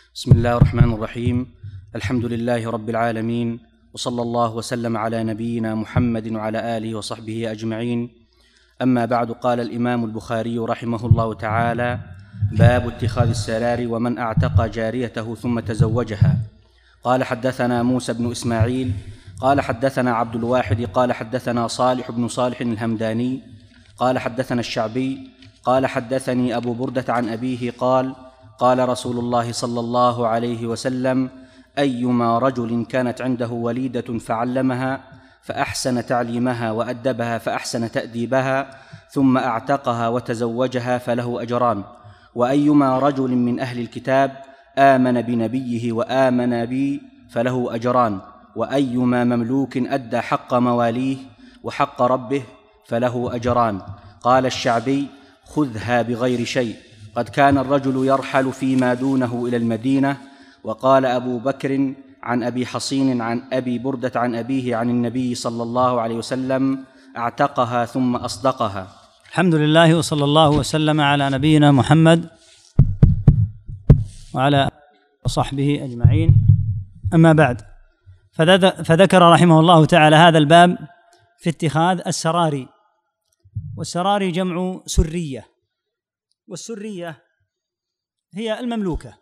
بسم الله الرحمن الرحيم. الحمد لله رب العالمين، وصلى الله وسلم على نبينا محمد وعلى آله وصحبه أجمعين. أما بعد، قال الإمام البخاري رحمه الله تعالى: باب اتخاذ السرار ومن أعتق جاريته ثم تزوجها. قال: حدثنا موسى بن إسماعيل قال حدثنا عبد الواحد قال حدثنا صالح بن صالح الهمداني قال حدثنا الشعبي قال حدثني أبو بردة عن أبيه قال: قال رسول الله صلى الله عليه وسلم: أيما رجل كانت عنده وليدة فعلمها فأحسن تعليمها وأدبها فأحسن تأديبها ثم أعتقها وتزوجها فله أجران، وأيما رجل من أهل الكتاب آمن بنبيه وآمن بي فله أجران، وأيما مملوك أدى حق مواليه وحق ربه فله أجران. قال الشعبي: خذها بغير شيء، قد كان الرجل يرحل فيما دونه إلى المدينة. وقال أبو بكر عن أبي حصين عن أبي بردة عن أبيه عن النبي صلى الله عليه وسلم: اعتقها ثم أصدقها. الحمد لله، وصلى الله وسلم على نبينا محمد وعلى وصحبه أجمعين. أما بعد، فذكر رحمه الله تعالى هذا الباب في اتخاذ السراري. والسراري جمع سرية، والسرية هي المملوكة.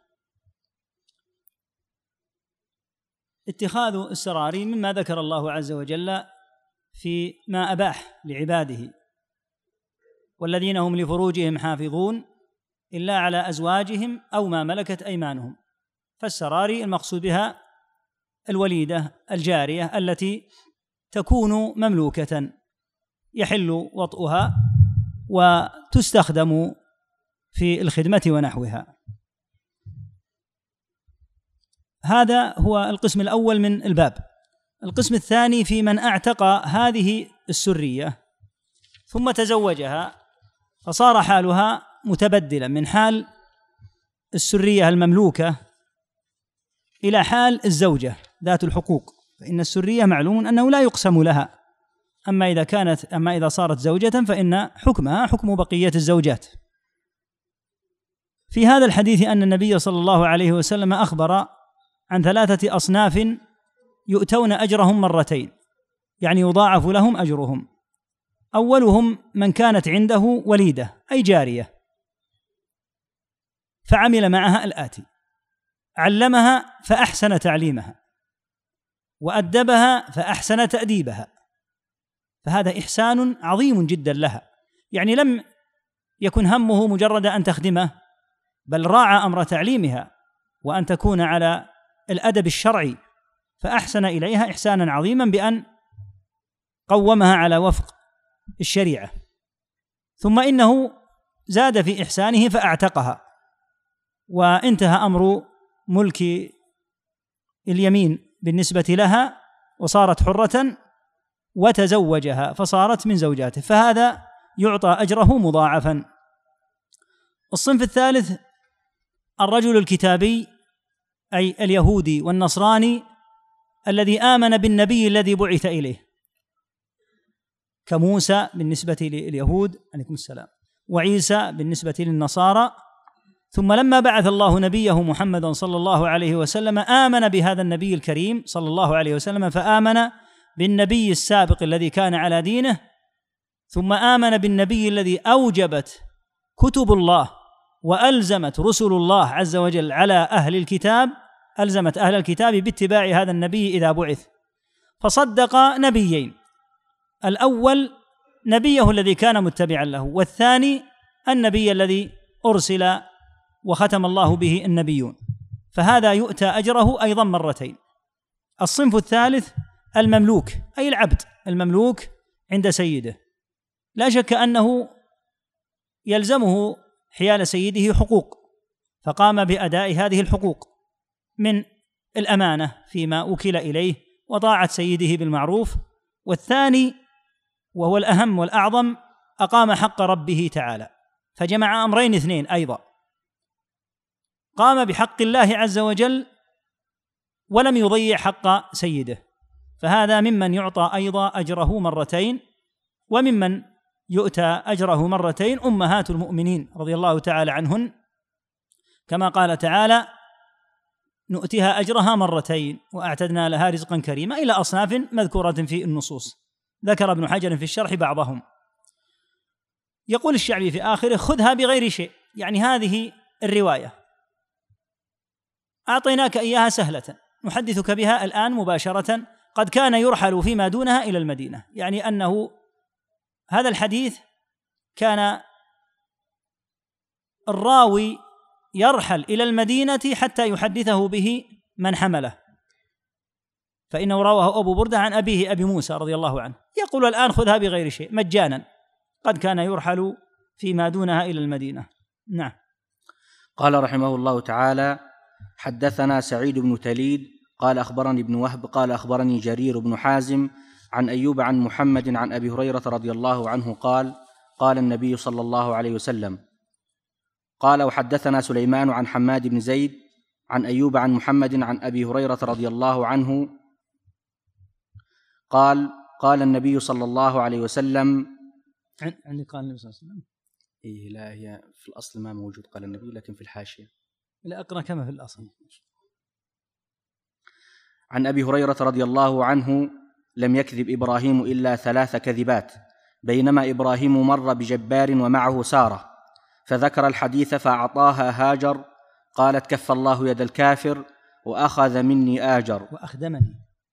اتخاذ السراري مما ذكر الله عز وجل في ما أباح لعباده: والذين هم لفروجهم حافظون إلا على أزواجهم أو ما ملكت أيمانهم. فالسراري المقصود بها الوليدة الجارية التي تكون مملوكة يحل وطئها وتستخدم في الخدمة ونحوها. هذا هو القسم الأول من الباب. القسم الثاني في من اعتق هذه السرية ثم تزوجها، فصار حالها متبدلا من حال السرية المملوكة إلى حال الزوجة ذات الحقوق. فإن السرية معلوم أنه لا يقسم لها، أما إذا صارت زوجة فإن حكمها حكم بقية الزوجات. في هذا الحديث أن النبي صلى الله عليه وسلم أخبر عن 3 أصناف يؤتون أجرهم مرتين، يعني يضاعف لهم أجرهم. أولهم من كانت عنده وليدة أي جارية فعمل معها الآتي: علمها فأحسن تعليمها، وأدبها فأحسن تأديبها، فهذا إحسان عظيم جدا لها. يعني لم يكن همه مجرد أن تخدمه، بل راعى أمر تعليمها وأن تكون على الأدب الشرعي، فأحسن إليها إحسانا عظيما بأن قومها على وفق الشريعة. ثم إنه زاد في إحسانه فأعتقها، وانتهى أمر ملك اليمين بالنسبة لها وصارت حرة، وتزوجها فصارت من زوجاته، فهذا يعطى أجره مضاعفا. الصنف الثالث الرجل الكتابي أي اليهودي والنصراني الذي آمن بالنبي الذي بعث إليه، كموسى بالنسبة لليهود عليكم السلام، وعيسى بالنسبة للنصارى. ثم لما بعث الله نبيه محمدا صلى الله عليه وسلم آمن بهذا النبي الكريم صلى الله عليه وسلم، فآمن بالنبي السابق الذي كان على دينه، ثم آمن بالنبي الذي أوجبت كتب الله وألزمت رسل الله عز وجل على أهل الكتاب، ألزمت أهل الكتاب باتباع هذا النبي إذا بعث. فصدق نبيين: الأول نبيه الذي كان متبعا له، والثاني النبي الذي أرسل وختم الله به النبيون، فهذا يؤتى أجره أيضا مرتين. الصنف الثالث المملوك أي العبد المملوك عند سيده، لا شك أنه يلزمه حيال سيده حقوق، فقام بأداء هذه الحقوق من الأمانة فيما وكل إليه وطاعة سيده بالمعروف. والثاني وهو الأهم والأعظم أقام حق ربه تعالى، فجمع أمرين اثنين أيضا: قام بحق الله عز وجل ولم يضيع حق سيده، فهذا ممن يعطى أيضا أجره مرتين. وممن يؤتى أجره مرتين أمهات المؤمنين رضي الله تعالى عنهن، كما قال تعالى: نؤتها أجرها مرتين وأعتدنا لها رزقا كريما، إلى أصناف مذكورة في النصوص، ذكر ابن حجر في الشرح بعضهم. يقول الشعبي في آخره: خذها بغير شيء، يعني هذه الرواية أعطيناك إياها سهلة نحدثك بها الآن مباشرة، قد كان يرحل فيما دونها إلى المدينة، يعني أنه هذا الحديث كان الراوي يرحل إلى المدينة حتى يحدثه به من حمله، فإنه رواه أبو بردة عن أبيه أبي موسى رضي الله عنه، يقول الآن خذها بغير شيء مجانا، قد كان يرحل فيما دونها إلى المدينة. نعم. قال رحمه الله تعالى: حدثنا سعيد بن تليد قال أخبرني ابن وهب قال أخبرني جرير بن حازم عن أيوب عن محمد عن أبي هريرة رضي الله عنه قال: قال النبي صلى الله عليه وسلم. قال: وحدثنا سليمان عن حماد بن زيد عن أيوب عن محمد عن أبي هريرة رضي الله عنه قال: قال النبي صلى الله عليه وسلم. عندي قال النبي صلى الله عليه وسلم. إيه لا، هي في الأصل ما موجود قال النبي، لكن في الحاشية. لا، أقرأ كما في الأصل. عن أبي هريرة رضي الله عنه: لم يكذب إبراهيم إلا 3 كذبات، بينما إبراهيم مر بجبار ومعه سارة، فذكر الحديث فأعطاها هاجر، قالت: كف الله يد الكافر وأخذ مني آجر. وأخدمني.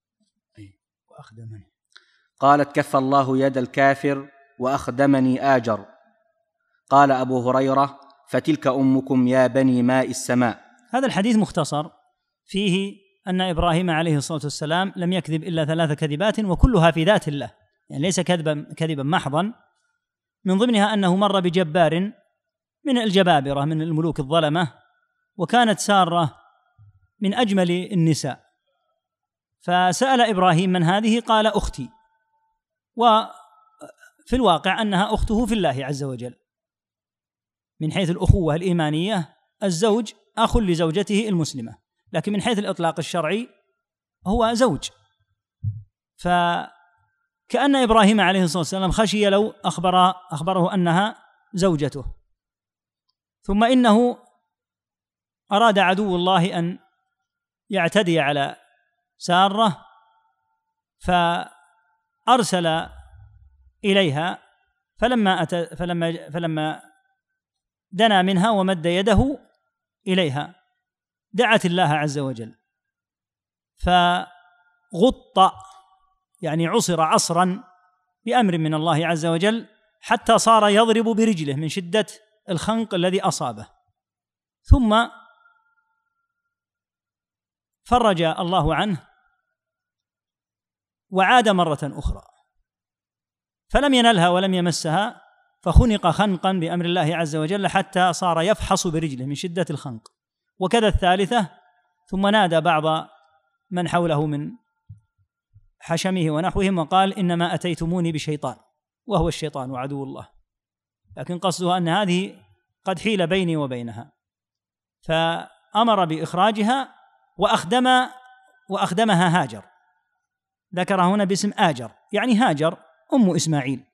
قالت: كف الله يد الكافر وأخدمني آجر. قال أبو هريرة: فتلك أمكم يا بني ماء السماء. هذا الحديث مختصر، فيه أن إبراهيم عليه الصلاة والسلام لم يكذب إلا 3 كذبات وكلها في ذات الله، يعني ليس كذبا محضا، من ضمنها أنه مر بجبار من الجبابرة من الملوك الظلمة، وكانت سارة من أجمل النساء، فسأل إبراهيم: من هذه؟ قال: أختي. وفي الواقع أنها أخته في الله عز وجل، من حيث الأخوة الإيمانية الزوج أخ لزوجته المسلمة، لكن من حيث الإطلاق الشرعي هو زوج. فكأن إبراهيم عليه الصلاة والسلام خشي لو أخبره أنها زوجته، ثم إنه أراد عدو الله أن يعتدي على سارة، فأرسل إليها، فلما دنا منها ومد يده إليها دعت الله عز وجل، فغط، يعني عصر عصرا بأمر من الله عز وجل، حتى صار يضرب برجله من شدة الخنق الذي أصابه، ثم فرج الله عنه وعاد مرة أخرى، فلم ينلها ولم يمسها، فخنق خنقا بأمر الله عز وجل حتى صار يفحص برجله من شدة الخنق. وكذا الثالثة، ثم نادى بعض من حوله من حشمه ونحوهم وقال: إنما أتيتموني بشيطان وهو الشيطان وعدو الله، لكن قصده أن هذه قد حيل بيني وبينها، فأمر بإخراجها وأخدمها هاجر، ذكرها هنا باسم آجر، يعني هاجر أم إسماعيل.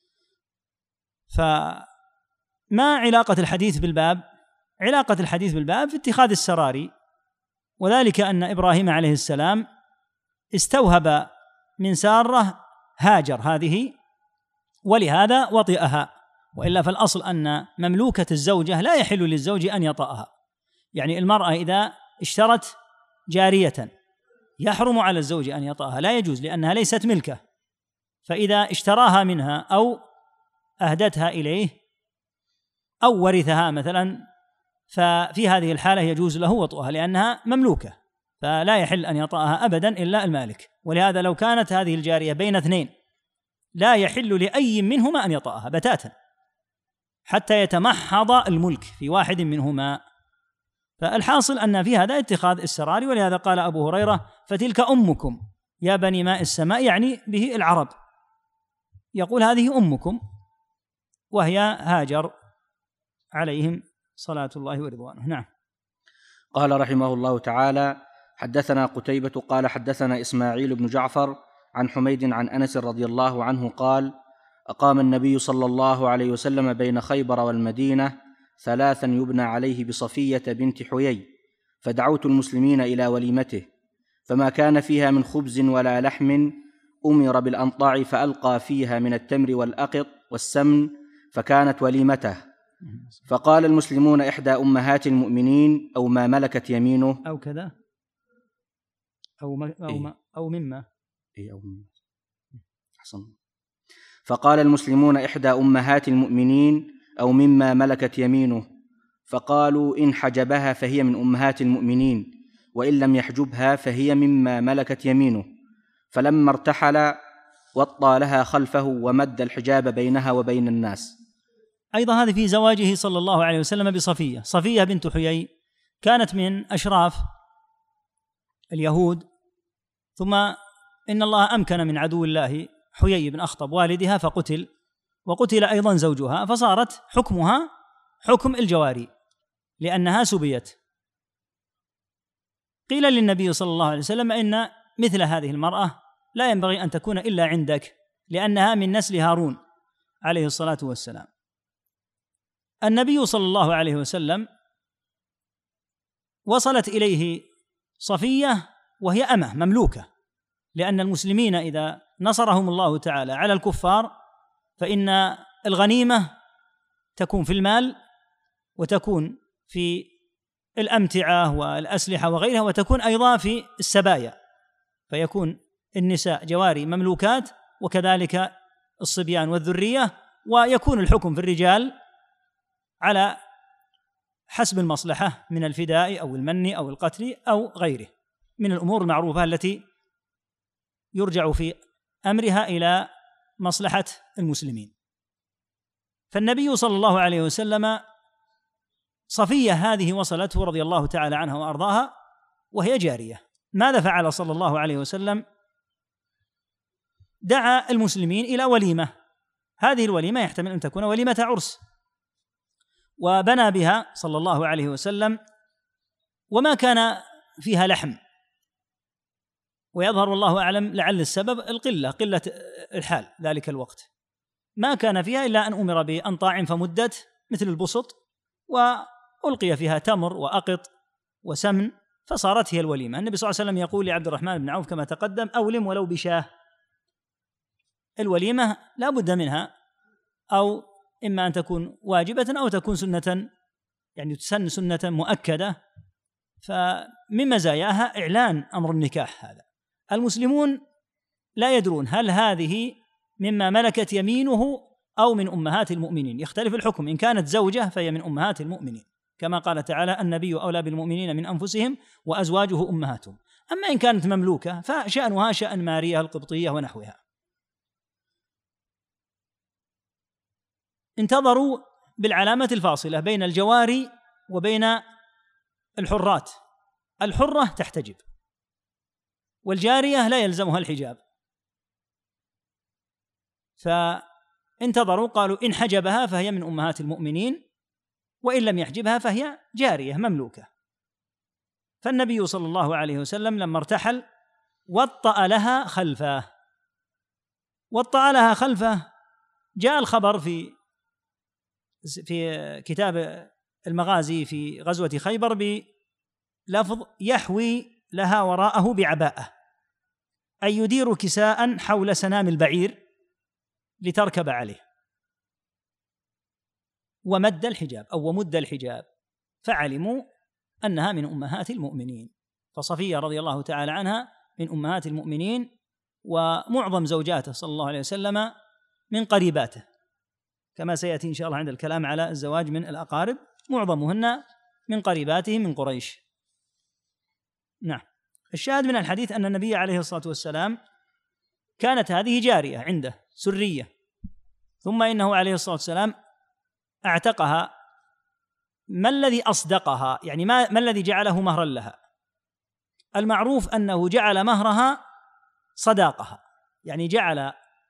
فما علاقة الحديث بالباب؟ علاقة الحديث بالباب في اتخاذ السراري، وذلك أن إبراهيم عليه السلام استوهب من سارة هاجر هذه، ولهذا وطئها، وإلا فالأصل أن مملوكة الزوجة لا يحل للزوج أن يطأها، يعني المرأة إذا اشترت جارية يحرم على الزوج أن يطأها، لا يجوز، لأنها ليست ملكه، فإذا اشتراها منها أو أهدتها إليه أو ورثها مثلا، ففي هذه الحالة يجوز له وطئها لأنها مملوكة، فلا يحل أن يطأها أبدا إلا المالك. ولهذا لو كانت هذه الجارية بين 2 لا يحل لأي منهما أن يطأها بتاتا حتى يتمحض الملك في واحد منهما. فالحاصل أن في هذا اتخاذ السراري، ولهذا قال أبو هريرة: فتلك أمكم يا بني ماء السماء، يعني به العرب، يقول هذه أمكم، وهي هاجر عليهم صلاة الله ورضوانه. نعم. قال رحمه الله تعالى: حدثنا قتيبة قال حدثنا إسماعيل بن جعفر عن حميد عن أنس رضي الله عنه قال: أقام النبي صلى الله عليه وسلم بين خيبر والمدينة 3 يبنى عليه بصفية بنت حيي، فدعوت المسلمين إلى وليمته، فما كان فيها من خبز ولا لحم أمر بالأنطاع فألقى فيها من التمر والأقط والسمن فكانت وليمته. فقال المسلمون: إحدى أمهات المؤمنين أو ما ملكت يمينه، أو كذا أو مما فقال المسلمون: إحدى أمهات المؤمنين أو مما ملكت يمينه، فقالوا: إن حجبها فهي من أمهات المؤمنين، وإن لم يحجبها فهي مما ملكت يمينه. فلما ارتحل وطى لها خلفه ومد الحجاب بينها وبين الناس. أيضا هذه في زواجه صلى الله عليه وسلم بصفية. صفية بنت حيي كانت من أشراف اليهود، ثم إن الله أمكن من عدو الله حيي بن أخطب والدها فقتل، وقتل أيضا زوجها، فصارت حكمها حكم الجواري لأنها سبيت. قيل للنبي صلى الله عليه وسلم: إن مثل هذه المرأة لا ينبغي أن تكون إلا عندك، لأنها من نسل هارون عليه الصلاة والسلام. النبي صلى الله عليه وسلم وصلت إليه صفية وهي أمة مملوكة، لأن المسلمين إذا نصرهم الله تعالى على الكفار فإن الغنيمة تكون في المال، وتكون في الأمتعة والأسلحة وغيرها، وتكون أيضا في السبايا، فيكون النساء جواري مملوكات، وكذلك الصبيان والذرية، ويكون الحكم في الرجال على حسب المصلحة من الفداء أو المن أو القتل أو غيره من الأمور المعروفة التي يرجع في أمرها إلى مصلحة المسلمين. فالنبي صلى الله عليه وسلم صفية هذه وصلته رضي الله تعالى عنها وأرضاها وهي جارية. ماذا فعل صلى الله عليه وسلم؟ دعا المسلمين إلى وليمة. هذه الوليمة يحتمل أن تكون وليمة عرس، وبنى بها صلى الله عليه وسلم، وما كان فيها لحم، ويظهر والله أعلم لعل السبب قلة الحال ذلك الوقت، ما كان فيها إلا أن أمر بأنطاع فمدت مثل البسط، وألقي فيها تمر وأقط وسمن، فصارت هي الوليمة. النبي صلى الله عليه وسلم يقول لعبد الرحمن بن عوف كما تقدم: أولم ولو بشاه. الوليمة لا بد منها، أو إما أن تكون واجبة أو تكون سنة، يعني تسن سنة مؤكدة. فمن مزاياها إعلان أمر النكاح. هذا المسلمون لا يدرون هل هذه مما ملكت يمينه أو من أمهات المؤمنين، يختلف الحكم. إن كانت زوجة فهي من أمهات المؤمنين، كما قال تعالى: النبي أولى بالمؤمنين من أنفسهم وأزواجه أمهاتهم. أما إن كانت مملوكة فشأنها شأن ماريا القبطية ونحوها. انتظروا بالعلامة الفاصلة بين الجواري وبين الحرات. الحرة تحتجب، والجارية لا يلزمها الحجاب. فانتظروا، قالوا: إن حجبها فهي من أمهات المؤمنين، وإن لم يحجبها فهي جارية مملوكة. فالنبي صلى الله عليه وسلم لما ارتحل وطأ لها خلفه. وطأ لها خلفه جاء الخبر في كتاب المغازي في غزوة خيبر بلفظ: يحوي لها وراءه بعباءة، أي يدير كساء حول سنام البعير لتركب عليه، ومد الحجاب، فعلموا أنها من أمهات المؤمنين. فصفية رضي الله تعالى عنها من أمهات المؤمنين، ومعظم زوجاته صلى الله عليه وسلم من قريباته، كما سيأتي إن شاء الله عند الكلام على الزواج من الأقارب، معظمهن من قريباته من قريش. نعم. الشاهد من الحديث أن النبي عليه الصلاة والسلام كانت هذه جارية عنده سرية، ثم إنه عليه الصلاة والسلام اعتقها. ما الذي أصدقها؟ يعني ما الذي جعله مهرا لها؟ المعروف أنه جعل مهرها صداقها، يعني جعل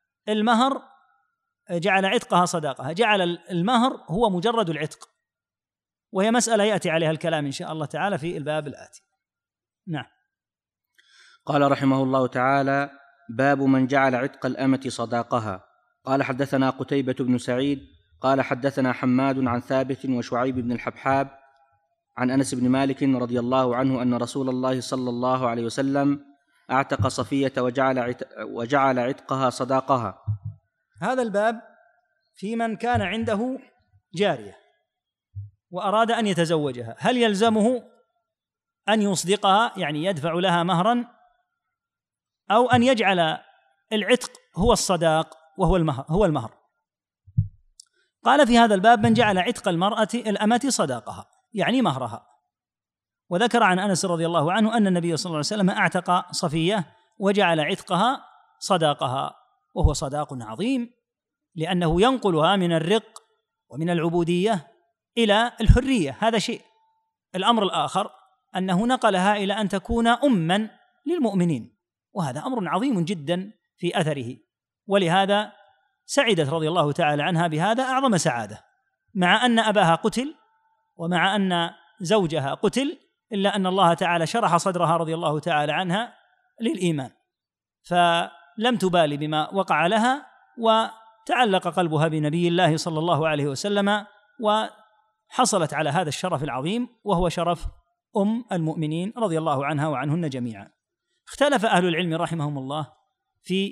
عتقها صداقها، جعل المهر هو مجرد العتق، وهي مسألة يأتي عليها الكلام إن شاء الله تعالى في الباب الآتي. نعم. قال رحمه الله تعالى: باب من جعل عتق الأمة صداقها. قال: حدثنا قتيبة بن سعيد قال: حدثنا حماد عن ثابت وشعيب بن الحبحاب عن أنس بن مالك رضي الله عنه أن رسول الله صلى الله عليه وسلم أعتق صفية وجعل عتقها صداقها. هذا الباب في من كان عنده جارية وأراد أن يتزوجها، هل يلزمه أن يصدقها يعني يدفع لها مهرا، أو أن يجعل العتق هو الصداق وهو المهر؟ قال في هذا الباب: من جعل عتق الأمة صداقها يعني مهرها. وذكر عن أنس رضي الله عنه أن النبي صلى الله عليه وسلم أعتق صفية وجعل عتقها صداقها، وهو صداق عظيم لأنه ينقلها من الرق ومن العبودية إلى الحرية، هذا شيء. الأمر الآخر أنه نقلها إلى أن تكون أماً للمؤمنين، وهذا أمر عظيم جدا في أثره، ولهذا سعدت رضي الله تعالى عنها بهذا أعظم سعادة، مع أن أباها قتل ومع أن زوجها قتل، إلا أن الله تعالى شرح صدرها رضي الله تعالى عنها للإيمان، فلم تبالي بما وقع لها، وتعلق قلبها بنبي الله صلى الله عليه وسلم، وحصلت على هذا الشرف العظيم وهو شرف أم المؤمنين رضي الله عنها وعنهن جميعا. اختلف أهل العلم رحمهم الله في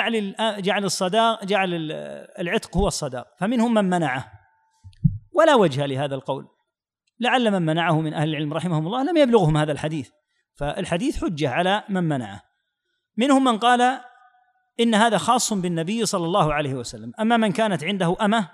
جعل العتق هو الصداق، فمنهم من منعه ولا وجه لهذا القول، لعل من منعه من أهل العلم رحمهم الله لم يبلغهم هذا الحديث، فالحديث حجة على من منعه. منهم من قال إن هذا خاص بالنبي صلى الله عليه وسلم، أما من كانت عنده أمة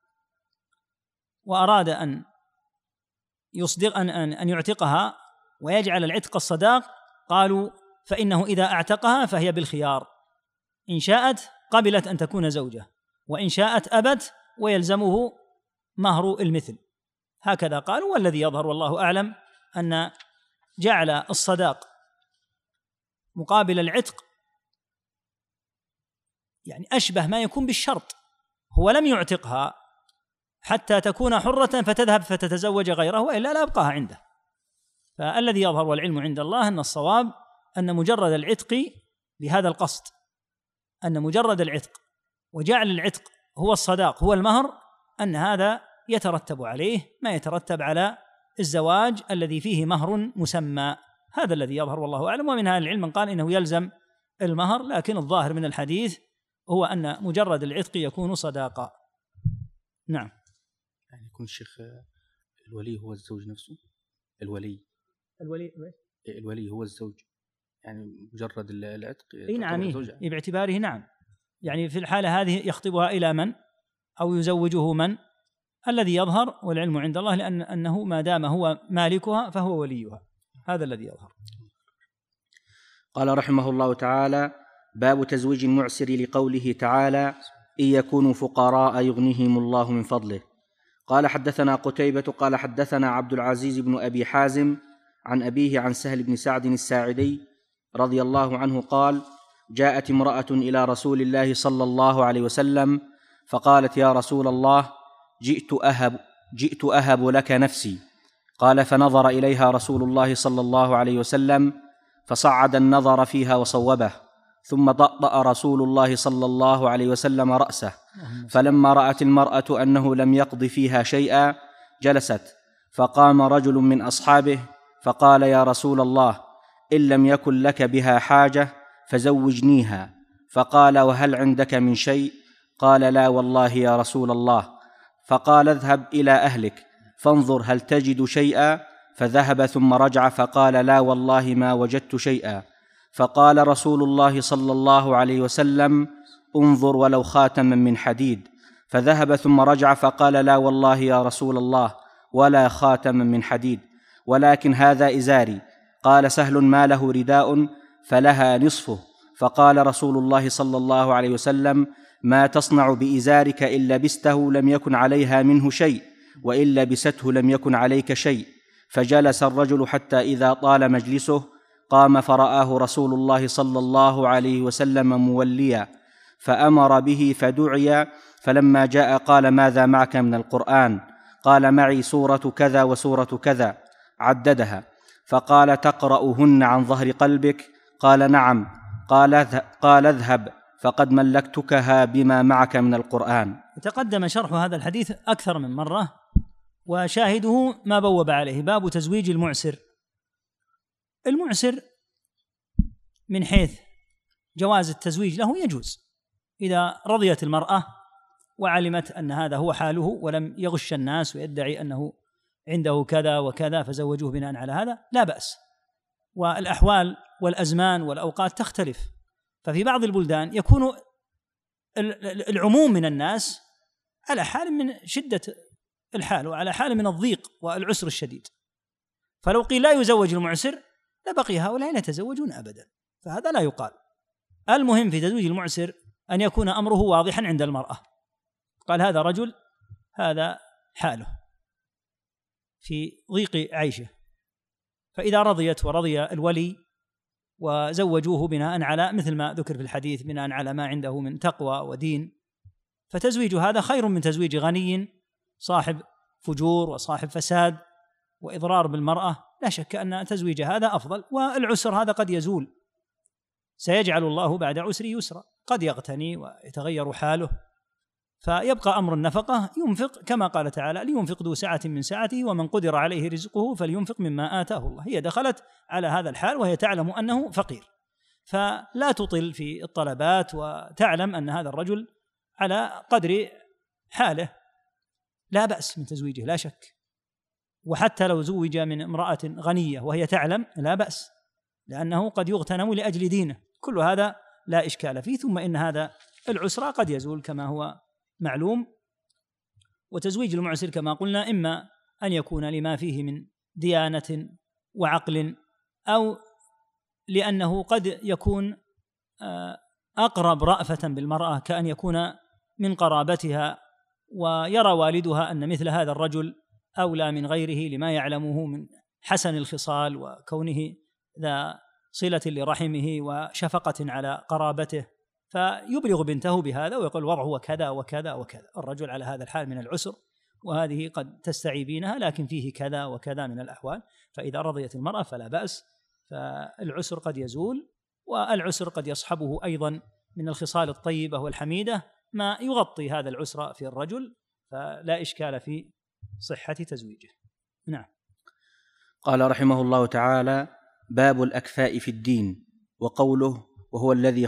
وأراد أن يصدق أن يعتقها ويجعل العتق الصداق، قالوا فإنه إذا أعتقها فهي بالخيار، إن شاءت قبلت أن تكون زوجة، وإن شاءت أبت ويلزمه مهر المثل، هكذا قالوا. والذي يظهر والله أعلم أن جعل الصداق مقابل العتق يعني أشبه ما يكون بالشرط، هو لم يعتقها حتى تكون حرة فتذهب فتتزوج غيره، وإلا لا يبقاها عنده. فالذي يظهر والعلم عند الله أن الصواب أن مجرد العتق بهذا القصد، أن مجرد العتق وجعل العتق هو الصداق هو المهر، أن هذا يترتب عليه ما يترتب على الزواج الذي فيه مهر مسمى، هذا الذي يظهر والله أعلم. ومن أهل العلم من قال إنه يلزم المهر، لكن الظاهر من الحديث هو أن مجرد العتق يكون صداقا. نعم. يعني يكون الشيخ الولي هو الزوج نفسه، الولي هو الزوج، يعني مجرد العتق. نعم، باعتباره نعم، يعني في الحالة هذه يخطبها إلى من أو يزوجه من؟ الذي يظهر والعلم عند الله أنه ما دام هو مالكها فهو وليها، هذا الذي يظهر. قال رحمه الله تعالى: باب تزويج المعسر، لقوله تعالى: إن يكونوا فقراء يغنيهم الله من فضله. قال حدثنا قتيبة قال حدثنا عبد العزيز بن أبي حازم عن أبيه عن سهل بن سعد الساعدي رضي الله عنه قال: جاءت امرأة إلى رسول الله صلى الله عليه وسلم فقالت: يا رسول الله، جئت أهب لك نفسي. قال: فنظر إليها رسول الله صلى الله عليه وسلم فصعد النظر فيها وصوبه، ثم طأطأ رسول الله صلى الله عليه وسلم رأسه، فلما رأت المرأة أنه لم يقض فيها شيئا جلست، فقام رجل من أصحابه فقال: يا رسول الله، إن لم يكن لك بها حاجة فزوجنيها. فقال: وهل عندك من شيء؟ قال: لا والله يا رسول الله. فقال: اذهب إلى أهلك فانظر هل تجد شيئا. فذهب ثم رجع فقال: لا والله ما وجدت شيئا. فقال رسول الله صلى الله عليه وسلم: انظر ولو خاتما من حديد. فذهب ثم رجع فقال: لا والله يا رسول الله ولا خاتما من حديد، ولكن هذا إزاري. قال سهل: ما له رداء؟ فلها نصفه. فقال رسول الله صلى الله عليه وسلم: ما تصنع بإزارك؟ إن لبسته لم يكن عليها منه شيء، وإن لبسته لم يكن عليك شيء. فجلس الرجل حتى إذا طال مجلسه قام فرآه رسول الله صلى الله عليه وسلم موليا، فأمر به فدعي، فلما جاء قال: ماذا معك من القرآن؟ قال: معي سورة كذا وسورة كذا، عددها. فقال: تقرأهن عن ظهر قلبك؟ قال: نعم. قال: اذهب فقد ملكتكها بما معك من القرآن. تقدم شرح هذا الحديث أكثر من مرة، وشاهده ما بوب عليه باب تزويج المعسر. المعسر من حيث جواز التزويج له يجوز إذا رضيت المرأة وعلمت أن هذا هو حاله ولم يغش الناس ويدعي أنه عنده كذا وكذا فزوجوه بناء على هذا لا بأس. والأحوال والأزمان والأوقات تختلف، ففي بعض البلدان يكون العموم من الناس على حال من شدة الحال وعلى حال من الضيق والعسر الشديد، فلو قيل لا يزوج المعسر لبقي هؤلاء لا يتزوجون أبدا، فهذا لا يقال. المهم في تزويج المعسر أن يكون أمره واضحا عند المرأة، قال هذا رجل هذا حاله في ضيق عيشه، فإذا رضيت ورضي الولي وزوجوه بناء على مثل ما ذكر في الحديث بناء على ما عنده من تقوى ودين، فتزويج هذا خير من تزويج غني صاحب فجور وصاحب فساد وإضرار بالمرأة. لا شك أن تزويج هذا أفضل. والعسر هذا قد يزول، سيجعل الله بعد عسر يسرا، قد يغتني ويتغير حاله فيبقى أمر النفقة ينفق كما قال تعالى لينفق ذو سعة من سعته ومن قدر عليه رزقه فلينفق مما آتاه الله. هي دخلت على هذا الحال وهي تعلم أنه فقير، فلا تطل في الطلبات وتعلم أن هذا الرجل على قدر حاله، لا بأس من تزويجه لا شك. وحتى لو زوج من امرأة غنية وهي تعلم لا بأس، لأنه قد يغتنم لأجل دينه، كل هذا لا إشكال فيه. ثم إن هذا العسر قد يزول كما هو معلوم. وتزويج المعسر كما قلنا إما أن يكون لما فيه من ديانة وعقل، أو لأنه قد يكون أقرب رأفة بالمرأة، كأن يكون من قرابتها ويرى والدها أن مثل هذا الرجل أولى من غيره لما يعلمه من حسن الخصال وكونه ذا صلة لرحمه وشفقة على قرابته، فيبلغ بنته بهذا ويقول وضعه كذا وكذا وكذا، الرجل على هذا الحال من العسر وهذه قد تستعيبينها لكن فيه كذا وكذا من الأحوال، فإذا رضيت المرأة فلا بأس. فالعسر قد يزول، والعسر قد يصحبه أيضا من الخصال الطيبة والحميدة ما يغطي هذا العسر في الرجل، فلا إشكال في صحة تزويجه. نعم. قال رحمه الله تعالى: باب الأكفاء في الدين. وقوله: وهو الذي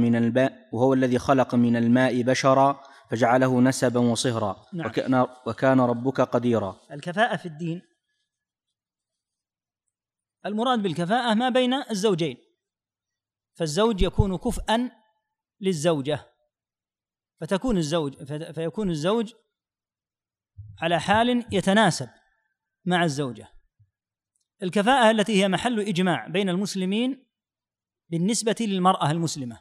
خلق من الماء بشرا فجعله نسبا وصهرا. نعم. وكان ربك قديرا. الكفاءة في الدين، المراد بالكفاءة ما بين الزوجين، فالزوج يكون كفءا للزوجة، فيكون الزوج على حال يتناسب مع الزوجة. الكفاءة التي هي محل إجماع بين المسلمين بالنسبة للمرأة المسلمة،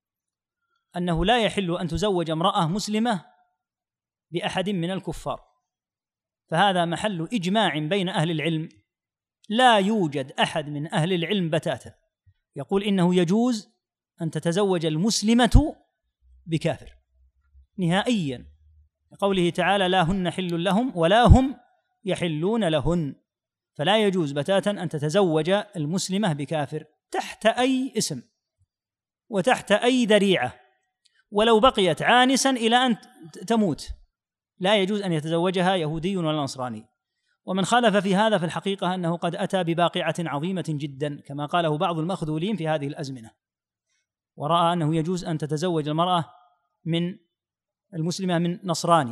أنه لا يحل أن تزوج امرأة مسلمة بأحد من الكفار، فهذا محل إجماع بين أهل العلم، لا يوجد أحد من أهل العلم بتاتا يقول إنه يجوز أن تتزوج المسلمة بكافر نهائيا، لقوله تعالى: لا هن حل لهم ولا هم يحلون لهن، فلا يجوز بتاتا أن تتزوج المسلمة بكافر تحت أي اسم وتحت أي ذريعة، ولو بقيت عانسا إلى أن تموت لا يجوز أن يتزوجها يهودي ولا نصراني. ومن خالف في هذا في الحقيقة أنه قد أتى بباقعة عظيمة جدا كما قاله بعض المخذولين في هذه الأزمنة، ورأى أنه يجوز أن تتزوج المرأة من المسلمة من نصراني،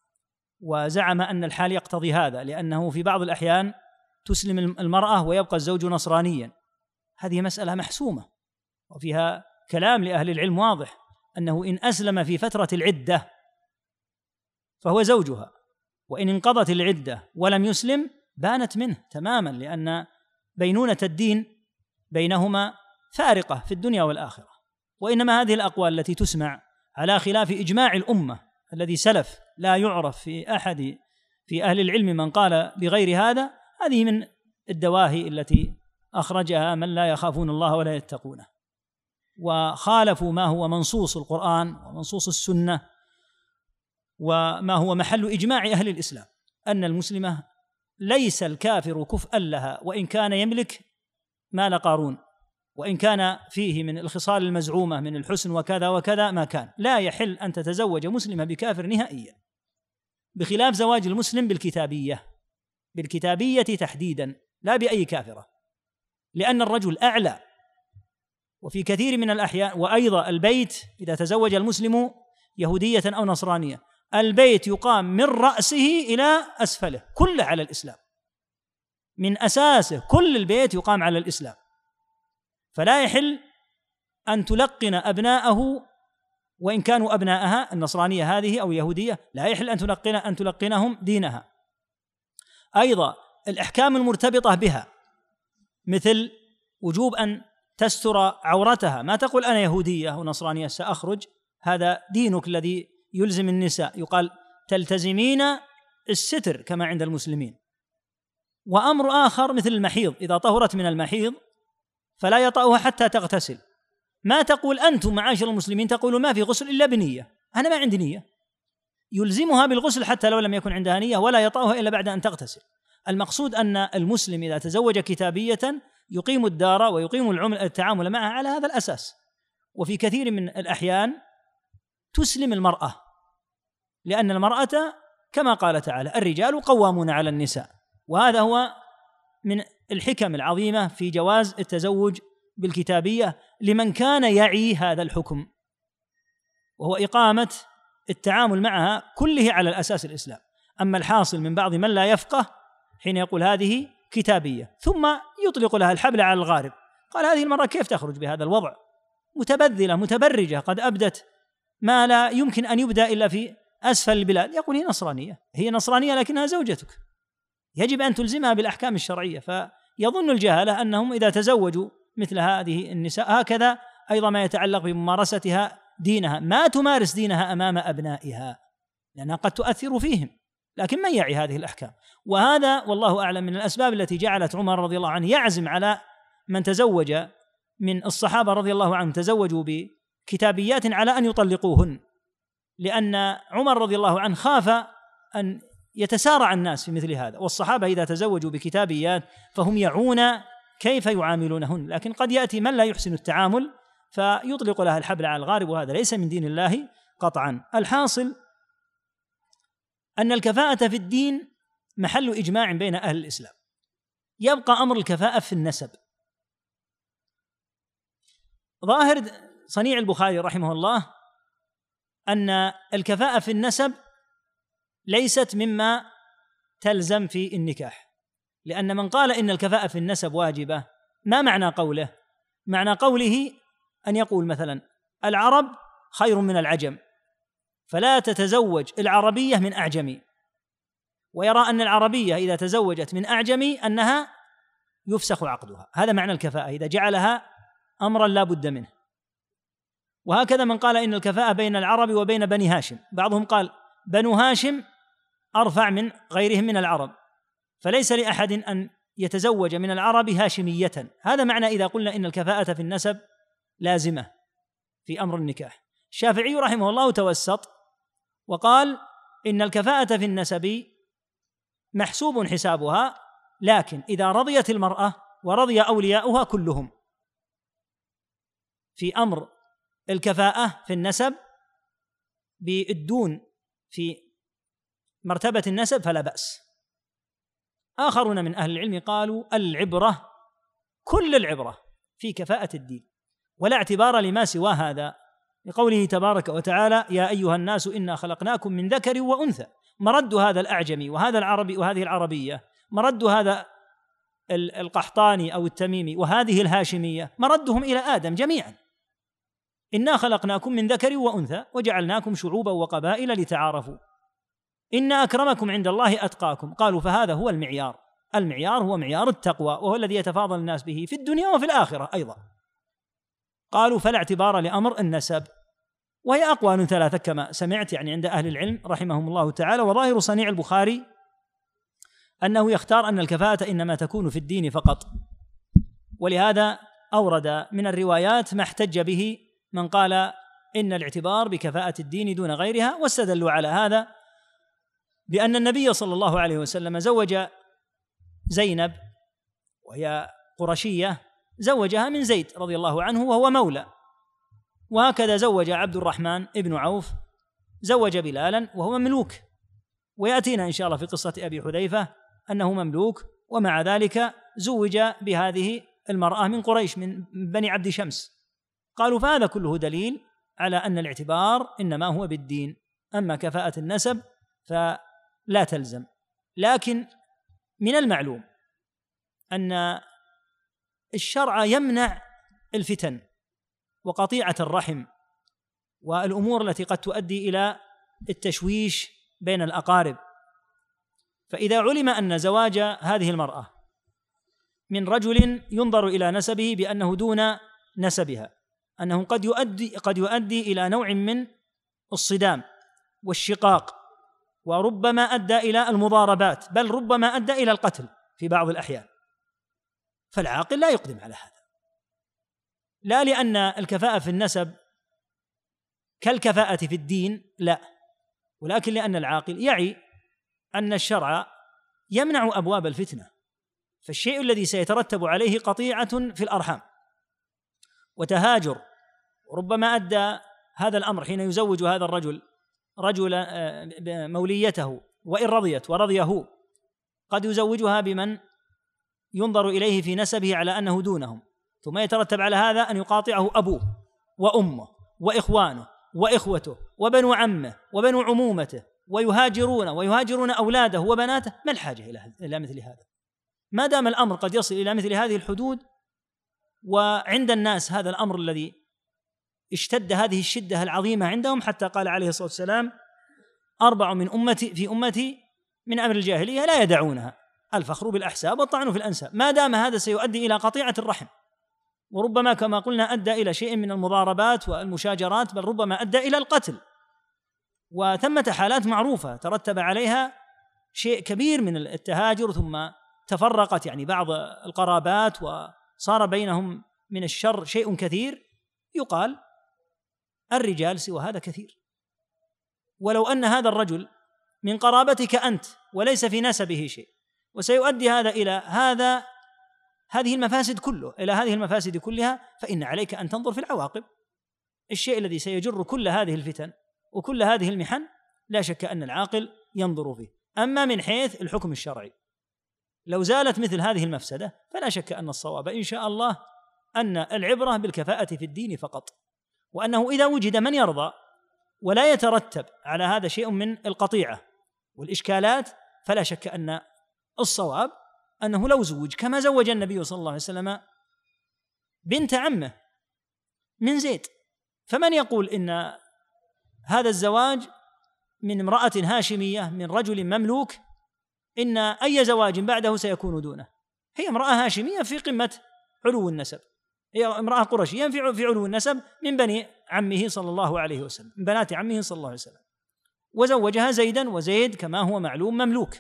وزعم أن الحال يقتضي هذا، لأنه في بعض الأحيان تسلم المرأة ويبقى الزوج نصرانيا. هذه مسألة محسومة وفيها كلام لأهل العلم واضح، أنه إن أسلم في فترة العدة فهو زوجها، وإن انقضت العدة ولم يسلم بانت منه تماما، لأن بينونة الدين بينهما فارقة في الدنيا والآخرة. وإنما هذه الأقوال التي تسمع على خلاف إجماع الأمة الذي سلف لا يعرف في أحد في أهل العلم من قال بغير هذا، هذه من الدواهي التي أخرجها من لا يخافون الله ولا يتقونه، وخالفوا ما هو منصوص القرآن ومنصوص السنة وما هو محل إجماع أهل الإسلام، أن المسلمة ليس الكافر كفءا لها وإن كان يملك مال قارون، وإن كان فيه من الخصال المزعومة من الحسن وكذا وكذا ما كان، لا يحل أن تتزوج مسلمة بكافر نهائيا. بخلاف زواج المسلم بالكتابية تحديدا، لا بأي كافرة، لأن الرجل أعلى. وفي كثير من الأحيان، وأيضا البيت إذا تزوج المسلم يهودية أو نصرانية، البيت يقام من رأسه إلى أسفله كله على الإسلام، من أساسه كل البيت يقام على الإسلام. فلا يحل أن تلقن أبناءه وإن كانوا أبناءها النصرانية هذه أو يهودية، لا يحل أن تلقنهم دينها. أيضا الأحكام المرتبطة بها مثل وجوب أن تستر عورتها، ما تقول أنا يهودية ونصرانية سأخرج، هذا دينك الذي يلزم النساء، يقال تلتزمين الستر كما عند المسلمين. وأمر آخر مثل المحيض، إذا طهرت من المحيض فلا يطأها حتى تغتسل، ما تقول أنتم معاشر المسلمين تقولوا ما في غسل إلا بنية، أنا ما عندي نية، يلزمها بالغسل حتى لو لم يكن عندها نية، ولا يطأها إلا بعد أن تغتسل. المقصود أن المسلم إذا تزوج كتابية يقيم الدار ويقيم التعامل معها على هذا الأساس. وفي كثير من الأحيان تسلم المرأة، لأن المرأة كما قال تعالى الرجال قوامون على النساء، وهذا هو من الحكم العظيمة في جواز التزوج بالكتابية لمن كان يعي هذا الحكم، وهو إقامة التعامل معها كله على الأساس الإسلام. أما الحاصل من بعض من لا يفقه حين يقول هذه كتابية ثم يطلق لها الحبل على الغارب، قال هذه المرأة كيف تخرج بهذا الوضع؟ متبذلة متبرجة، قد أبدت ما لا يمكن أن يبدأ إلا في أسفل البلاد. يقول هي نصرانية لكنها زوجتك، يجب أن تلزمها بالأحكام الشرعية. فيظن الجهلة أنهم إذا تزوجوا مثل هذه النساء هكذا أيضا ما يتعلق بممارستها دينها، ما تمارس دينها أمام أبنائها لأنها قد تؤثر فيهم، لكن من يعي هذه الأحكام. وهذا والله أعلم من الأسباب التي جعلت عمر رضي الله عنه يعزم على من تزوج من الصحابة رضي الله عنهم تزوجوا بكتابيات على أن يطلقوهن، لأن عمر رضي الله عنه خاف أن يتسارع الناس في مثل هذا، والصحابة إذا تزوجوا بكتابيات فهم يعون كيف يعاملونهن، لكن قد يأتي من لا يحسن التعامل فيطلق لها الحبل على الغارب، وهذا ليس من دين الله قطعا. الحاصل أن الكفاءة في الدين محل إجماع بين أهل الإسلام. يبقى أمر الكفاءة في النسب. ظاهر صنيع البخاري رحمه الله أن الكفاءة في النسب ليست مما تلزم في النكاح، لأن من قال إن الكفاءة في النسب واجبة، ما معنى قوله؟ معنى قوله أن يقول مثلا العرب خير من العجم فلا تتزوج العربية من أعجمي، ويرى أن العربية إذا تزوجت من أعجمي أنها يفسخ عقدها. هذا معنى الكفاءة إذا جعلها أمرا لا بد منه. وهكذا من قال إن الكفاءة بين العرب وبين بني هاشم، بعضهم قال بنو هاشم أرفع من غيرهم من العرب، فليس لأحد أن يتزوج من العرب هاشمية. هذا معنى إذا قلنا إن الكفاءة في النسب لازمة في أمر النكاح. الشافعي رحمه الله توسط وقال إن الكفاءة في النسب محسوب حسابها، لكن إذا رضيت المرأة ورضي أولياؤها كلهم في أمر الكفاءة في النسب بالدون في مرتبة النسب فلا بأس. آخرون من أهل العلم قالوا العبرة كل العبرة في كفاءة الدين، ولا اعتبار لما سوى هذا، لقوله تبارك وتعالى يا أيها الناس إنا خلقناكم من ذكر وأنثى. مرد هذا الأعجمي وهذا العربي وهذه العربية، مرد هذا القحطاني أو التميمي وهذه الهاشمية، مردهم إلى آدم جميعا. إنا خلقناكم من ذكر وأنثى وجعلناكم شعوبا وقبائل لتعارفوا إن أكرمكم عند الله أتقاكم. قالوا فهذا هو المعيار. المعيار هو معيار التقوى، وهو الذي يتفاضل الناس به في الدنيا وفي الآخرة أيضا. قالوا فلا اعتبار لأمر النسب، وهي أقوال ثلاثة كما سمعت يعني عند أهل العلم رحمهم الله تعالى. وظاهر صنيع البخاري أنه يختار أن الكفاءة إنما تكون في الدين فقط، ولهذا أورد من الروايات ما احتج به من قال إن الاعتبار بكفاءة الدين دون غيرها، واستدلوا على هذا بأن النبي صلى الله عليه وسلم زوج زينب وهي قرشية، زوجها من زيد رضي الله عنه وهو مولى، وهكذا زوج عبد الرحمن ابن عوف زوج بلالا وهو مملوك، ويأتينا إن شاء الله في قصة أبي حذيفة أنه مملوك، ومع ذلك زوج بهذه المرأة من قريش من بني عبد شمس. قالوا فهذا كله دليل على أن الاعتبار إنما هو بالدين، أما كفاءة النسب فلا تلزم. لكن من المعلوم أن الشرع يمنع الفتن وقطيعة الرحم والأمور التي قد تؤدي إلى التشويش بين الأقارب. فإذا علم أن زواج هذه المرأة من رجل ينظر إلى نسبه بأنه دون نسبها، أنه قد يؤدي إلى نوع من الصدام والشقاق، وربما أدى إلى المضاربات، بل ربما أدى إلى القتل في بعض الأحيان، فالعاقل لا يقدم على هذا، لا لأن الكفاءة في النسب كالكفاءة في الدين، لا، ولكن لأن العاقل يعي أن الشرع يمنع أبواب الفتنة، فالشيء الذي سيترتب عليه قطيعة في الأرحام وتهاجر، ربما أدى هذا الأمر حين يزوج هذا الرجل موليته، وإن رضيت ورضيه قد يزوجها بمن ينظر إليه في نسبه على أنه دونهم، ثم يترتب على هذا أن يقاطعه أبوه وأمه وإخوانه وإخوته وبنو عمه وبنو عمومته، ويهاجرون أولاده وبناته. ما الحاجة إلى مثل هذا؟ ما دام الأمر قد يصل إلى مثل هذه الحدود، وعند الناس هذا الأمر الذي اشتد هذه الشدة العظيمة عندهم، حتى قال عليه الصلاة والسلام: 4 من أمتي في أمتي من أمر الجاهلية لا يدعونها: الفخر بالأحساب والطعن في الأنساب. ما دام هذا سيؤدي إلى قطيعة الرحم، وربما كما قلنا أدى إلى شيء من المضاربات والمشاجرات، بل ربما أدى إلى القتل، وثمة حالات معروفة ترتب عليها شيء كبير من التهاجر، ثم تفرقت يعني بعض القرابات وصار بينهم من الشر شيء كثير. يقال الرجال سوى هذا كثير، ولو أن هذا الرجل من قرابتك أنت وليس في نسبه شيء، وسيؤدي هذا إلى هذه المفاسد كلها، فإن عليك أن تنظر في العواقب. الشيء الذي سيجر كل هذه الفتن وكل هذه المحن لا شك أن العاقل ينظر فيه. أما من حيث الحكم الشرعي، لو زالت مثل هذه المفسدة فلا شك أن الصواب إن شاء الله أن العبرة بالكفاءة في الدين فقط، وأنه إذا وجد من يرضى ولا يترتب على هذا شيء من القطيعة والإشكالات، فلا شك أن الصواب أنه لو زوج كما زوج النبي صلى الله عليه وسلم بنت عمه من زيد، فمن يقول إن هذا الزواج من امرأة هاشمية من رجل مملوك إن أي زواج بعده سيكون دونه؟ هي امرأة هاشمية في قمة علو النسب، هي امرأة قرشية في علو النسب من بني عمه صلى الله عليه وسلم، من بنات عمه صلى الله عليه وسلم، وزوجها زيدا، وزيد كما هو معلوم مملوك،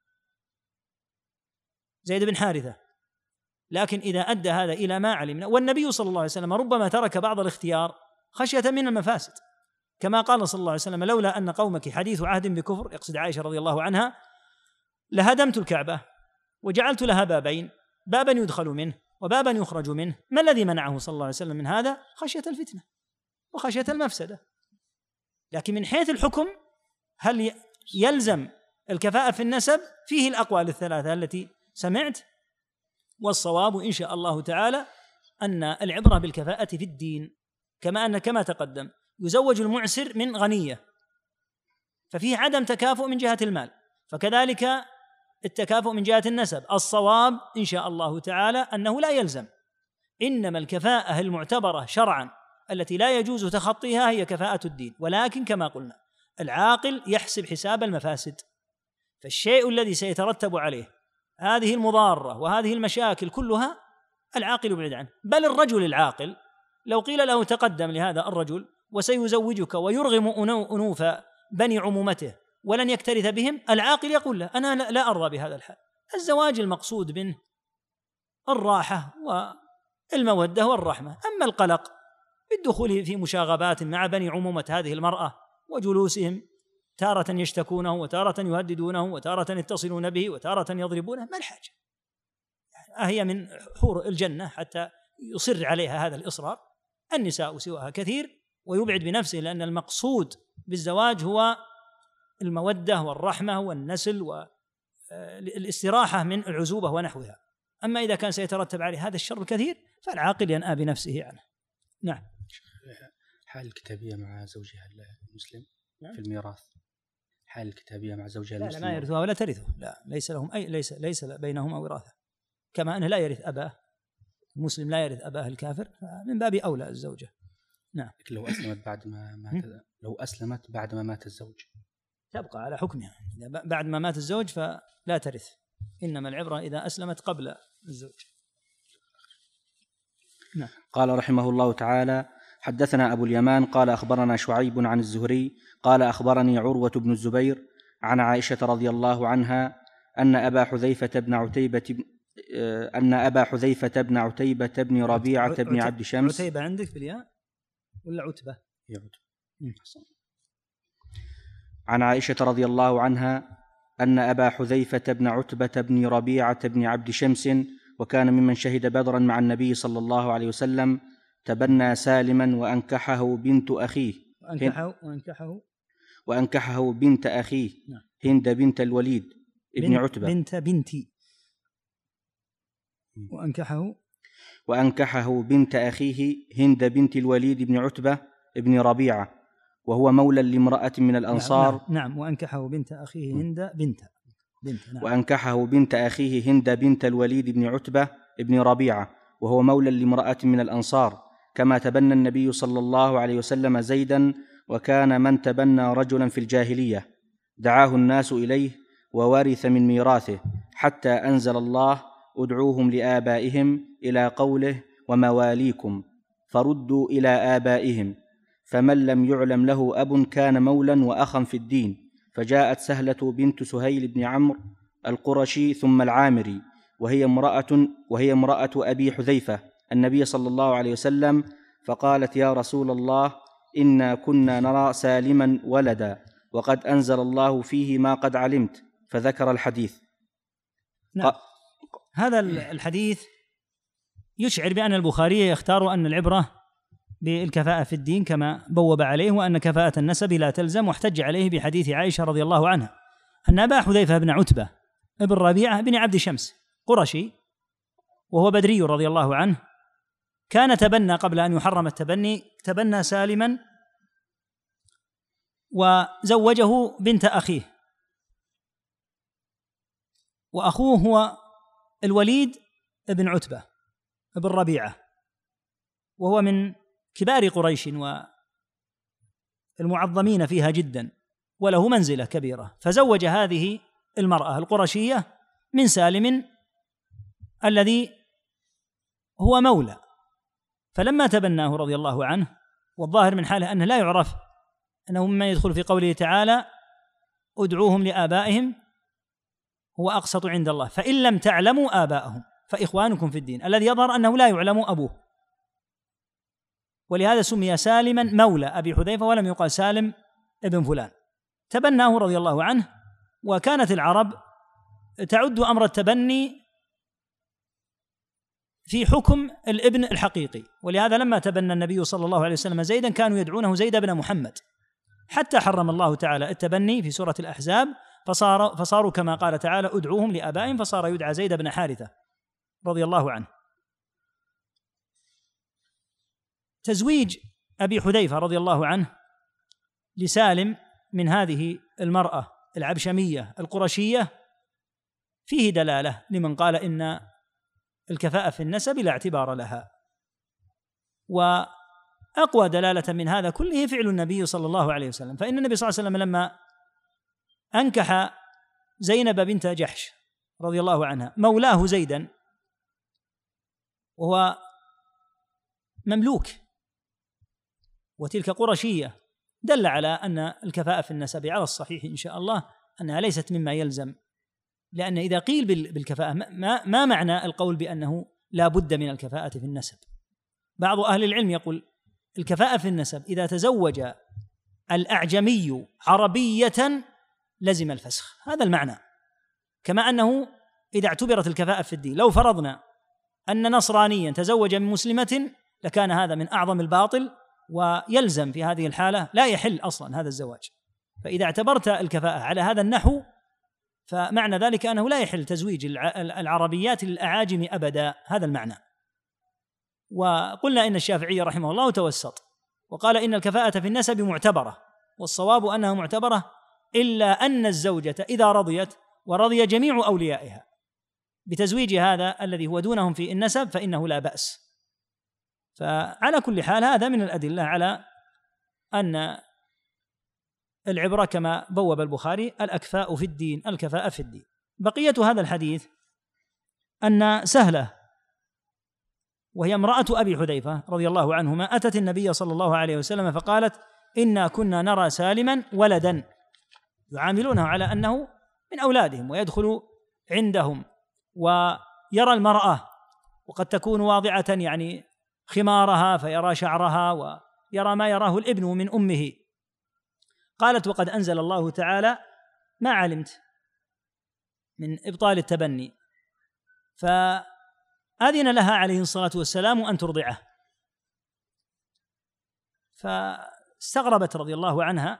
زيد بن حارثة. لكن إذا أدى هذا إلى ما علمنا، والنبي صلى الله عليه وسلم ربما ترك بعض الاختيار خشية من المفاسد، كما قال صلى الله عليه وسلم: لولا أن قومك حديث عهد بكفر، يقصد عائشة رضي الله عنها، لهدمت الكعبة وجعلت لها بابين، بابا يدخل منه وبابا يخرج منه. ما الذي منعه صلى الله عليه وسلم من هذا؟ خشية الفتنة وخشية المفسدة. لكن من حيث الحكم، هل يلزم الكفاءة في النسب؟ فيه الأقوال الثلاثة التي سمعت، والصواب إن شاء الله تعالى أن العبرة بالكفاءة في الدين، كما تقدم يزوج المعسر من غنية، ففيه عدم تكافؤ من جهة المال، فكذلك التكافؤ من جهة النسب. الصواب إن شاء الله تعالى أنه لا يلزم، إنما الكفاءة المعتبرة شرعا التي لا يجوز تخطيها هي كفاءة الدين، ولكن كما قلنا العاقل يحسب حساب المفاسد، فالشيء الذي سيترتب عليه هذه المضارة وهذه المشاكل كلها العاقل يبعد عنه. بل الرجل العاقل لو قيل له تقدم لهذا الرجل وسيزوجك ويرغم أنوف بني عمومته ولن يكترث بهم، العاقل يقول له: أنا لا أرضى بهذا الحال. الزواج المقصود منه الراحة والمودة والرحمة، أما القلق بالدخول في مشاغبات مع بني عمومة هذه المرأة وجلوسهم تارة يشتكونه وتارة يهددونه وتارة يتصلون به وتارة يضربونه، ما الحاجة؟ هي من حور الجنة حتى يصر عليها هذا الإصرار. النساء سواها كثير، ويبعد بنفسه، لأن المقصود بالزواج هو المودة والرحمة والنسل والاستراحة من العزوبة ونحوها. أما إذا كان سيترتب عليه هذا الشر الكثير فالعاقل ينأى بنفسه عنه. نعم. حال الكتابية مع زوجها المسلم في الميراث، حال الكتابية مع زوجها المسلم لا يرثها ولا ترثه، لا ليس لهم ليس بينهما وراثة، كما أنه لا يرث أباه المسلم لا يرث أباه الكافر، من باب أولى الزوجة. نعم. لو أسلمت بعد ما مات الزوج تبقى على حكمها، بعد ما مات الزوج فلا ترث، إنما العبرة إذا أسلمت قبل الزوج. نعم. قال رحمه الله تعالى: حدثنا أبو اليمان قال أخبرنا شعيب عن الزهري قال أخبرني عروة بن الزبير عن عائشة رضي الله عنها أن أبا حذيفة بن عتيبة بن ربيعة بن عبد شمس. عتيبة عندك بالياء ولا عتبة؟ عن عائشة رضي الله عنها أن أبا حذيفة بن عتبة بن ربيعة بن عبد شمس وكان ممن شهد بدرا مع النبي صلى الله عليه وسلم تبنى سالما وأنكحه بنت أخيه وأنكحه بنت أخيه هند بنت الوليد ابن عتبة بنتي وأنكحه بنت أخيه هند بنت الوليد ابن عتبة ابن ربيعة وهو مولى لامرأة من الأنصار. نعم. وأنكحه بنت أخيه هند بنت. نعم. وأنكحه بنت أخيه هند بنت الوليد بن عتبة ابن ربيعة وهو مولى لامرأة من الأنصار، كما تبنى النبي صلى الله عليه وسلم زيدا، وكان من تبنى رجلا في الجاهلية دعاه الناس إليه وورث من ميراثه، حتى أنزل الله: ادعوهم لآبائهم إلى قوله: ومواليكم فردوا إلى آبائهم، فمن لم يعلم له أب كان مولا وأخا في الدين. فجاءت سهلة بنت سهيل بن عمرو القرشي ثم العامري وهي امرأة أبي حذيفة النبي صلى الله عليه وسلم، فقالت: يا رسول الله، إنا كنا نرى سالما ولدا، وقد أنزل الله فيه ما قد علمت، فذكر الحديث. نعم. هذا الحديث يشعر بأن البخاري يختار أن العبرة بالكفاءة في الدين كما بوب عليه، وأن كفاءة النسب لا تلزم، واحتج عليه بحديث عائشة رضي الله عنها أن أبا حذيفة بن عتبة ابن ربيعة بن عبد شمس قرشي وهو بدري رضي الله عنه كان تبنى قبل أن يحرم التبني، تبنى سالما وزوجه بنت أخيه، وأخوه هو الوليد بن عتبة بن ربيعة وهو من كبار قريش والمعظمين فيها جدا وله منزلة كبيرة، فزوج هذه المرأة القرشية من سالم الذي هو مولى. فلما تبناه رضي الله عنه، والظاهر من حاله أنه لا يعرف أنه مما يدخل في قوله تعالى: ادعوهم لآبائهم هو أقسط عند الله، فإن لم تعلموا آباءهم فإخوانكم في الدين، الذي يظهر أنه لا يعلم أبوه، ولهذا سمي سالما مولى أبي حذيفة ولم يقال سالم ابن فلان. تبناه رضي الله عنه، وكانت العرب تعد أمر التبني في حكم الابن الحقيقي، ولهذا لما تبنى النبي صلى الله عليه وسلم زيدا كانوا يدعونه زيد بن محمد، حتى حرم الله تعالى التبني في سورة الأحزاب، فصاروا كما قال تعالى: ادعوهم لآبائهم، فصار يدعى زيد بن حارثة رضي الله عنه. تزويج أبي حذيفة رضي الله عنه لسالم من هذه المرأة العبشمية القرشية فيه دلالة لمن قال إن الكفاءة في النسب لا اعتبار لها، وأقوى دلالة من هذا كله فعل النبي صلى الله عليه وسلم، فإن النبي صلى الله عليه وسلم لما أنكح زينب بنت جحش رضي الله عنها مولاه زيدا وهو مملوك وتلك قرشية، دل على أن الكفاءة في النسب على الصحيح إن شاء الله أنها ليست مما يلزم، لأن إذا قيل بالكفاءة ما معنى القول بأنه لا بد من الكفاءة في النسب؟ بعض أهل العلم يقول الكفاءة في النسب إذا تزوج الأعجمي عربية لزم الفسخ، هذا المعنى، كما أنه إذا اعتبرت الكفاءة في الدين لو فرضنا أن نصرانيا تزوج من مسلمة لكان هذا من أعظم الباطل، ويلزم في هذه الحالة لا يحل أصلا هذا الزواج، فإذا اعتبرت الكفاءة على هذا النحو فمعنى ذلك أنه لا يحل تزويج العربيات للأعاجم أبدا، هذا المعنى. وقلنا إن الشافعي رحمه الله توسط وقال إن الكفاءة في النسب معتبرة، والصواب أنها معتبرة إلا أن الزوجة إذا رضيت ورضي جميع أوليائها بتزويج هذا الذي هو دونهم في النسب فإنه لا بأس. فعلى كل حال هذا من الأدلة على أن العبرة كما بوب البخاري الأكفاء في الدين، الكفاءة في الدين. بقية هذا الحديث أن سهلة وهي امرأة أبي حذيفة رضي الله عنهما أتت النبي صلى الله عليه وسلم فقالت إنا كنا نرى سالما ولدا، يعاملونه على أنه من أولادهم ويدخل عندهم ويرى المرأة وقد تكون واضعة يعني خمارها فيرى شعرها ويرى ما يراه الابن من أمه. قالت وقد أنزل الله تعالى ما علمت من إبطال التبني، فأذن لها عليه الصلاة والسلام أن ترضعه. فاستغربت رضي الله عنها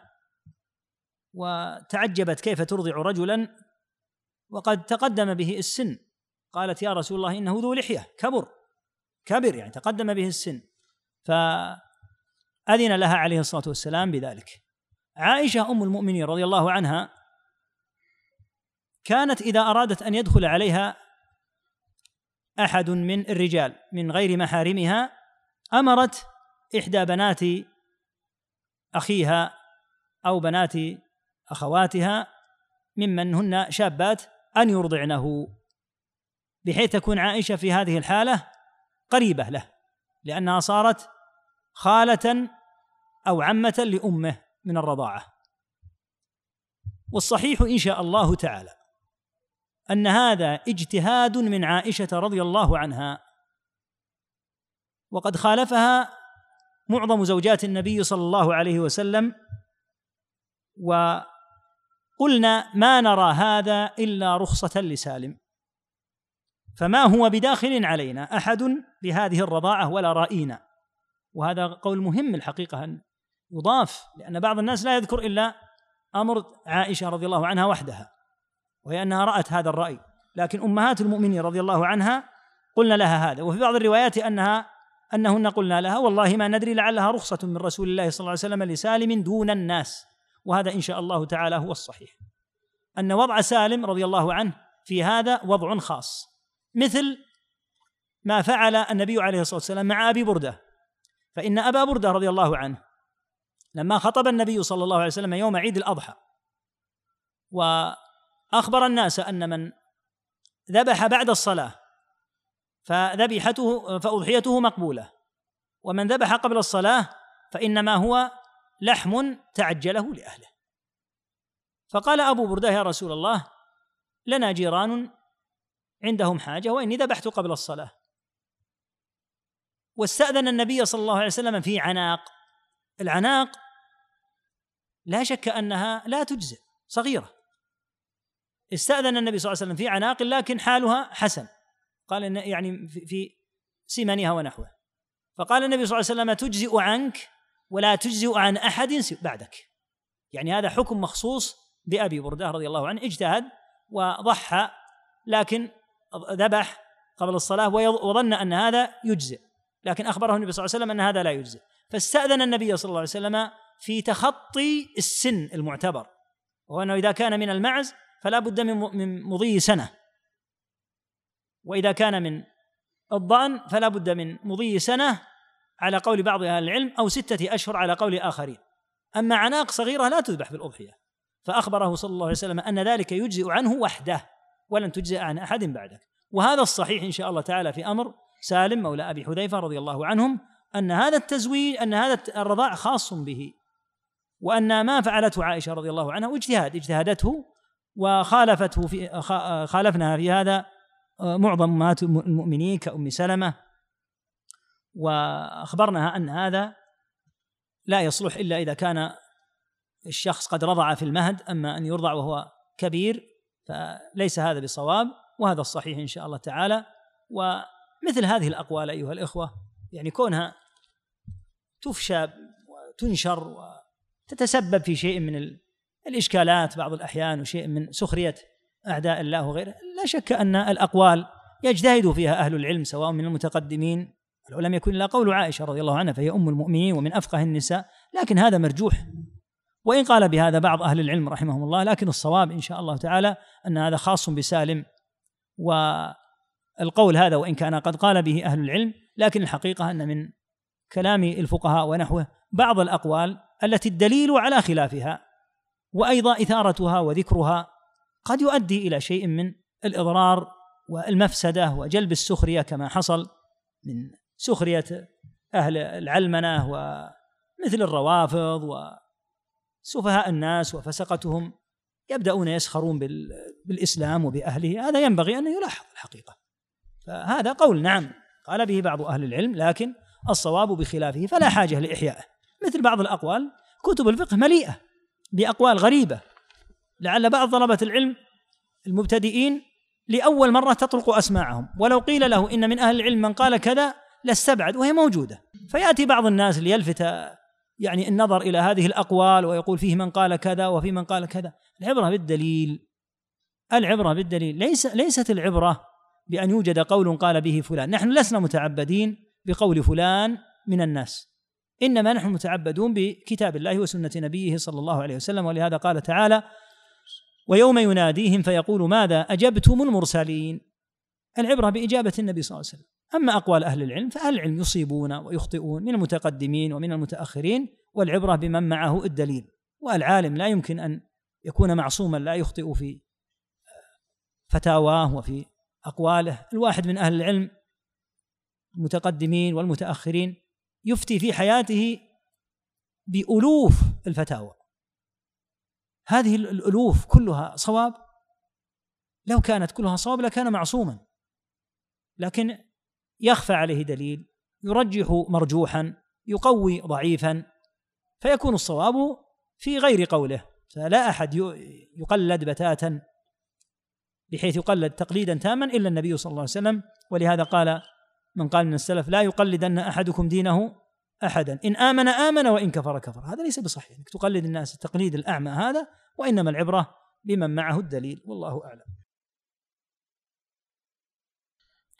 وتعجبت كيف ترضع رجلا وقد تقدم به السن. قالت يا رسول الله إنه ذو لحية كبر يعني تقدم به السن، فأذن لها عليه الصلاة والسلام بذلك. عائشة أم المؤمنين رضي الله عنها كانت إذا أرادت أن يدخل عليها أحد من الرجال من غير محارمها أمرت إحدى بنات أخيها أو بنات أخواتها ممن هن شابات أن يرضعنه، بحيث تكون عائشة في هذه الحالة قريبة له لأنها صارت خالة أو عمة لأمه من الرضاعة. والصحيح إن شاء الله تعالى أن هذا اجتهاد من عائشة رضي الله عنها، وقد خالفها معظم زوجات النبي صلى الله عليه وسلم، وقلنا ما نرى هذا إلا رخصة لسالم، فما هو بداخل علينا أحد بهذه الرضاعة ولا رأينا. وهذا قول مهم الحقيقة أن يضاف، لأن بعض الناس لا يذكر إلا أمر عائشة رضي الله عنها وحدها وهي أنها رأت هذا الرأي، لكن أمهات المؤمنين رضي الله عنها قلنا لها هذا. وفي بعض الروايات أنهن قلنا لها والله ما ندري لعلها رخصة من رسول الله صلى الله عليه وسلم لسالم دون الناس. وهذا إن شاء الله تعالى هو الصحيح، أن وضع سالم رضي الله عنه في هذا وضع خاص، مثل ما فعل النبي عليه الصلاة والسلام مع أبي بردة. فإن أبا بردة رضي الله عنه لما خطب النبي صلى الله عليه وسلم يوم عيد الأضحى وأخبر الناس أن من ذبح بعد الصلاة فأضحيته مقبولة، ومن ذبح قبل الصلاة فإنما هو لحم تعجله لأهله. فقال أبو بردة يا رسول الله لنا جيران عندهم حاجة وإني ذبحت قبل الصلاة. واستأذن النبي صلى الله عليه وسلم في عناق. العناق لا شك أنها لا تجزئ، صغيرة. استأذن النبي صلى الله عليه وسلم في عناق لكن حالها حسن، قال إن يعني في سمنها ونحوه. فقال النبي صلى الله عليه وسلم تجزئ عنك ولا تجزئ عن أحد بعدك، يعني هذا حكم مخصوص بأبي بردة رضي الله عنه، اجتهد وضحى لكن ذبح قبل الصلاة وظن أن هذا يجزئ، لكن أخبره النبي صلى الله عليه وسلم أن هذا لا يجزئ. فاستأذن النبي صلى الله عليه وسلم في تخطي السن المعتبر، وهو أنه إذا كان من المعز فلا بد من مضي سنة، وإذا كان من الضأن فلا بد من مضي سنة على قول بعض أهل العلم أو 6 أشهر على قول آخرين. أما عناق صغيرة لا تذبح في الأضحية، فأخبره صلى الله عليه وسلم أن ذلك يجزئ عنه وحده ولن تجزئ عن أحد بعدك. وهذا الصحيح إن شاء الله تعالى في أمر سالم مولى أبي حذيفة رضي الله عنهم، أن هذا التزويج أن هذا الرضاع خاص به، وأن ما فعلته عائشة رضي الله عنها اجتهدته وخالفته خالفناها في هذا معظم أمهات المؤمنين كأم سلمة، وأخبرناها أن هذا لا يصلح إلا إذا كان الشخص قد رضع في المهد، أما أن يرضع وهو كبير فليس هذا بصواب، وهذا الصحيح إن شاء الله تعالى. ومثل هذه الأقوال أيها الإخوة يعني كونها تفشى وتنشر وتتسبب في شيء من الإشكالات بعض الأحيان وشيء من سخرية أعداء الله وغيره. لا شك أن الأقوال يجتهد فيها أهل العلم سواء من المتقدمين، ولو لم يكن إلا قول عائشة رضي الله عنها فهي أم المؤمنين ومن أفقه النساء، لكن هذا مرجوح، وإن قال بهذا بعض أهل العلم رحمهم الله، لكن الصواب إن شاء الله تعالى أن هذا خاص بسالم، والقول هذا وإن كان قد قال به أهل العلم، لكن الحقيقة أن من كلام الفقهاء ونحوه بعض الأقوال التي الدليل على خلافها وأيضا إثارتها وذكرها قد يؤدي إلى شيء من الإضرار والمفسدة وجلب السخرية، كما حصل من سخرية أهل العلمنة ومثل الروافض وسفهاء الناس وفسقتهم يبدأون يسخرون بالإسلام وبأهله. هذا ينبغي أن يلاحظ الحقيقة. فهذا قول نعم قال به بعض أهل العلم، لكن الصواب بخلافه، فلا حاجة لإحيائه. مثل بعض الأقوال كتب الفقه مليئة بأقوال غريبة، لعل بعض طلبة العلم المبتدئين لأول مرة تطرق أسماعهم، ولو قيل له إن من أهل العلم من قال كذا لاستبعد، وهي موجودة. فيأتي بعض الناس ليلفت يعني النظر إلى هذه الأقوال ويقول فيه من قال كذا وفي من قال كذا. العبرة بالدليل، العبرة بالدليل، ليست العبرة بأن يوجد قول قال به فلان. نحن لسنا متعبدين بقول فلان من الناس، إنما نحن متعبدون بكتاب الله وسنة نبيه صلى الله عليه وسلم. ولهذا قال تعالى: ويوم يناديهم فيقول ماذا أجبتم المرسلين. العبرة بإجابة النبي صلى الله عليه وسلم. أما أقوال أهل العلم فأهل العلم يصيبون ويخطئون من المتقدمين ومن المتأخرين، والعبرة بمن معه الدليل. والعالم لا يمكن أن يكون معصوما لا يخطئ في فتاواه وفي أقواله. الواحد من أهل العلم المتقدمين والمتأخرين يفتي في حياته بألوف الفتاوى، هذه الألوف كلها صواب، لو كانت كلها صواب لكان معصوما، لكن يخفى عليه دليل، يرجح مرجوحا، يقوي ضعيفا، فيكون الصواب في غير قوله. فلا أحد يقلد بتاتا بحيث يقلد تقليدا تاما إلا النبي صلى الله عليه وسلم. ولهذا قال من قال من السلف: لا يقلدن أحدكم دينه أحدا، إن آمن آمن وإن كفر كفر. هذا ليس بصحيح أنك تقلد الناس التقليد الأعمى هذا، وإنما العبرة بمن معه الدليل، والله أعلم.